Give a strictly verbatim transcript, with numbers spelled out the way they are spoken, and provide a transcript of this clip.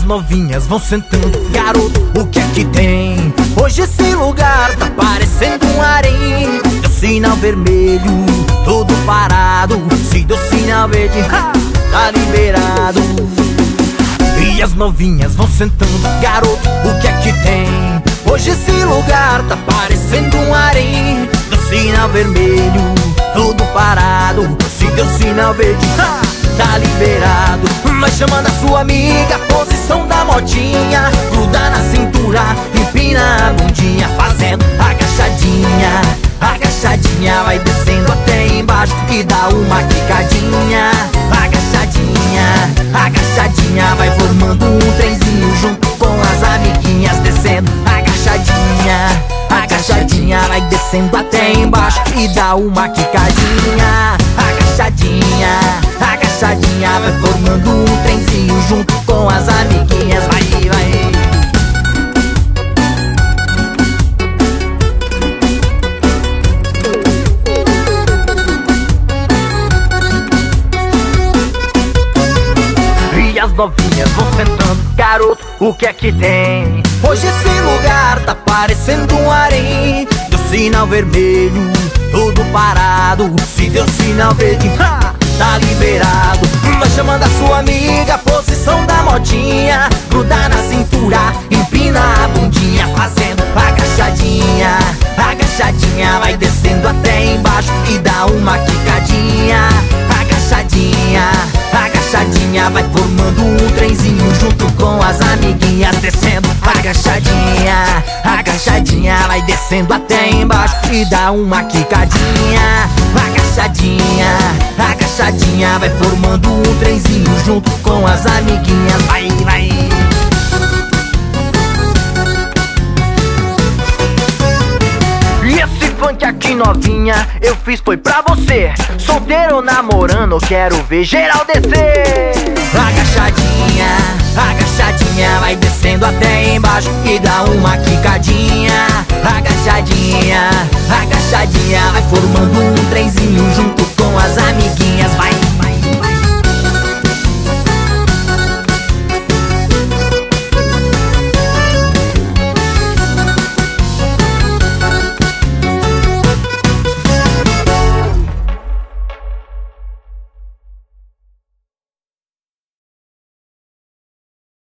novinhas vão sentando, garoto, o que é que tem? Hoje esse lugar tá parecendo um harém. Deu sinal vermelho, tudo parado. Se deu sinal verde, ha, tá liberado. E as novinhas vão sentando, garoto, o que é que tem? Hoje esse lugar tá parecendo um harém. Deu sinal vermelho, tudo parado. Se deu sinal verde, ha, tá liberado. Vai chamando a sua amiga, posição da motinha. Gruda na cintura, empina a bundinha, fazendo agachadinha. Agachadinha, vai descendo até embaixo e dá uma quicadinha. Agachadinha, agachadinha, vai formando um trenzinho junto com as amiguinhas. Descendo, agachadinha, agachadinha, vai descendo até embaixo e dá uma quicadinha. Agachadinha, agachadinha, vai formando um trenzinho junto com as amiguinhas. Vai, vai. E as novinhas vão sentando, garoto, o que é que tem? Hoje esse lugar tá parecendo um harém. Deu sinal vermelho, tudo parado. Se deu sinal verde, ha, tá liberado. Vai chamando a sua amiga, posição da motinha. Gruda na cintura, empina a bundinha, fazendo agachadinha. Agachadinha, vai descendo até embaixo e dá uma quicadinha. Agachadinha, agachadinha, vai formando um trenzinho junto com as amiguinhas. Descendo, agachadinha, agachadinha, vai descendo até embaixo e dá uma quicadinha. Agachadinha, agachadinha, vai formando um trenzinho junto com as amiguinhas. Vai, vai. E esse funk aqui, novinha, eu fiz foi pra você. Solteiro ou namorando, quero ver geral descer. Agachadinha, agachadinha, vai descendo até embaixo e dá uma quicadinha. Agachadinha, agachadinha, vai formando um trenzinho junto com as amiguinhas.